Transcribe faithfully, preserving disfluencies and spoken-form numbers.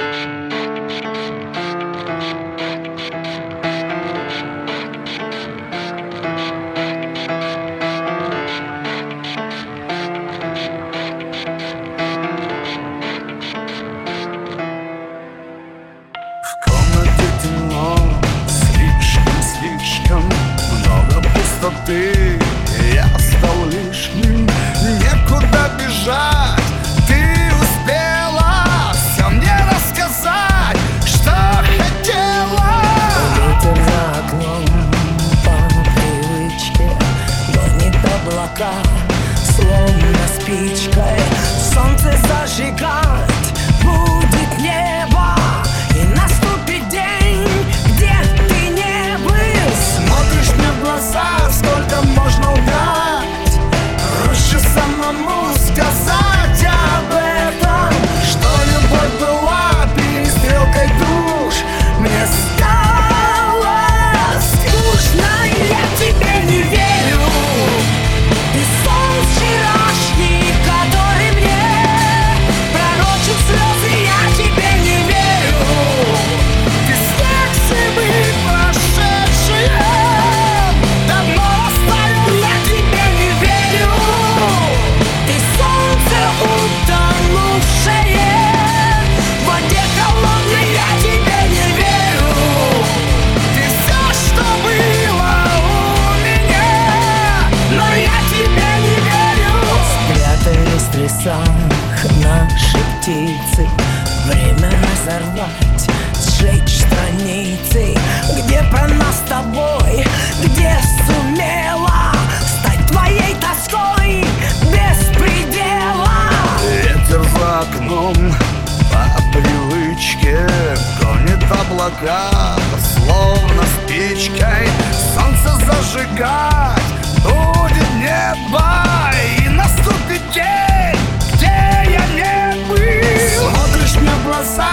Ты, я стал лишним, некуда бежать. Ты успела все мне рассказать, что хотела. Ветер за окном по привычке гонит облака, словно спичкой. Солнце зажигать будет небо, и наступит день, где ты не был. Смотришь мне в глаза, сколько можно лгать? Проще самому сказать об этом, что любовь была перестрелкой душ. Мне стало скучно, и я тебе не верю. Ты сон вчерашний, который мне пророчит слезы, я тебе не верю. Ты снег зимы прошедшие давно оставил, я тебе не верю. Ты солнце утонувшее в воде холодной, я тебе не верю. Ты все, что было у меня, но я тебе не верю. Спрятались в лесах наши птицы, время разорвать, сжечь страницы, где про нас с тобой, где сумела стать твоей тоской без предела. Ветер за окном по привычке гонит облака, словно спичкой. Солнце зажигать будет небо, и наступит день, где я не был. Смотришь мне в глаза,